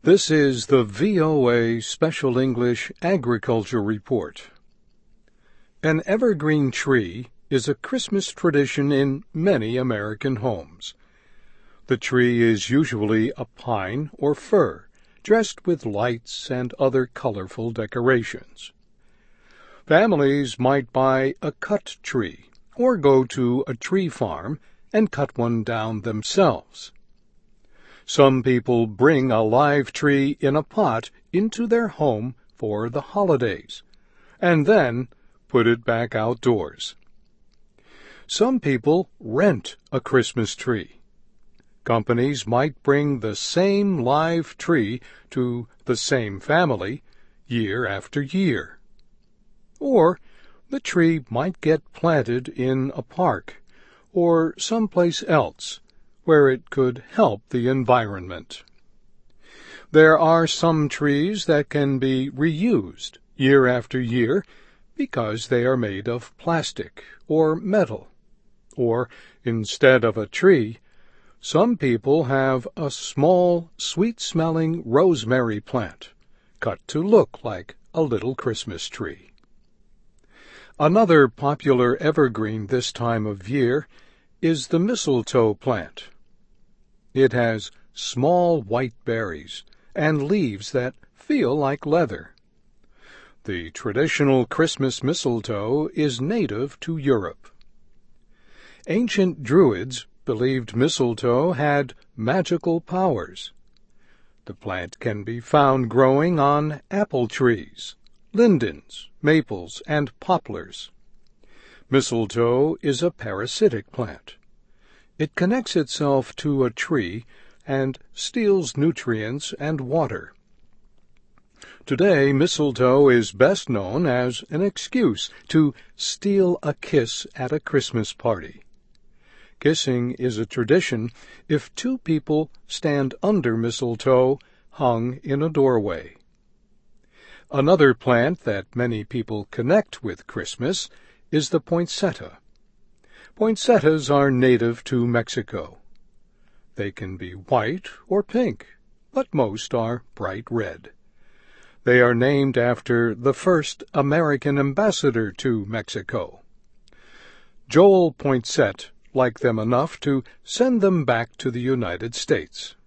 This is the VOA Special English Agriculture Report. An evergreen tree is a Christmas tradition in many American homes. The tree is usually a pine or fir, dressed with lights and other colorful decorations. Families might buy a cut tree or go to a tree farm and cut one down themselves. Some people bring a live tree in a pot into their home for the holidays, and then put it back outdoors. Some people rent a Christmas tree. Companies might bring the same live tree to the same family year after year. Or the tree might get planted in a park or someplace else where it could help the environment. There are some trees that can be reused year after year because they are made of plastic or metal. Or, instead of a tree, some people have a small, sweet-smelling rosemary plant, cut to look like a little Christmas tree. Another popular evergreen this time of year is the mistletoe plant. It has small white berries and leaves that feel like leather. The traditional Christmas mistletoe is native to Europe. Ancient Druids believed mistletoe had magical powers. The plant can be found growing on apple trees, lindens, maples, and poplars. Mistletoe is a parasitic plant. It connects itself to a tree and steals nutrients and water. Today, mistletoe is best known as an excuse to steal a kiss at a Christmas party. Kissing is a tradition if two people stand under mistletoe hung in a doorway. Another plant that many people connect with Christmas is the poinsettia. Poinsettias are native to Mexico. They can be white or pink, but most are bright red. They are named after the first American ambassador to Mexico. Joel Poinsett liked them enough to send them back to the United States.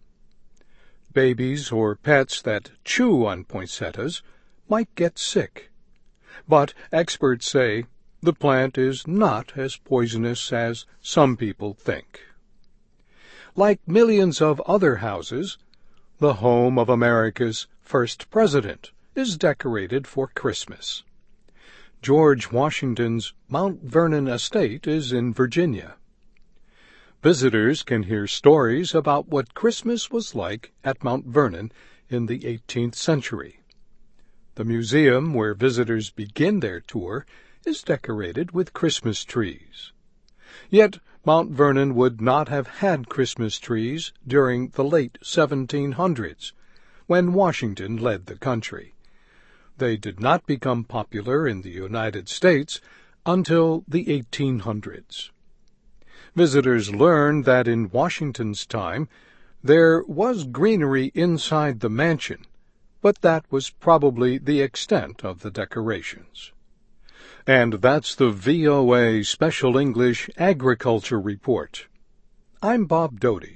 Babies or pets that chew on poinsettias might get sick, but experts say the plant is not as poisonous as some people think. Like millions of other houses, the home of America's first president is decorated for Christmas. George Washington's Mount Vernon estate is in Virginia. Visitors can hear stories about what Christmas was like at Mount Vernon in the 18th century. The museum where visitors begin their tour is decorated with Christmas trees. Yet Mount Vernon would not have had Christmas trees during the late 1700s, when Washington led the country. They did not become popular in the United States until the 1800s. Visitors learned that in Washington's time there was greenery inside the mansion, but that was probably the extent of the decorations. And that's the VOA Special English Agriculture Report. I'm Bob Doty.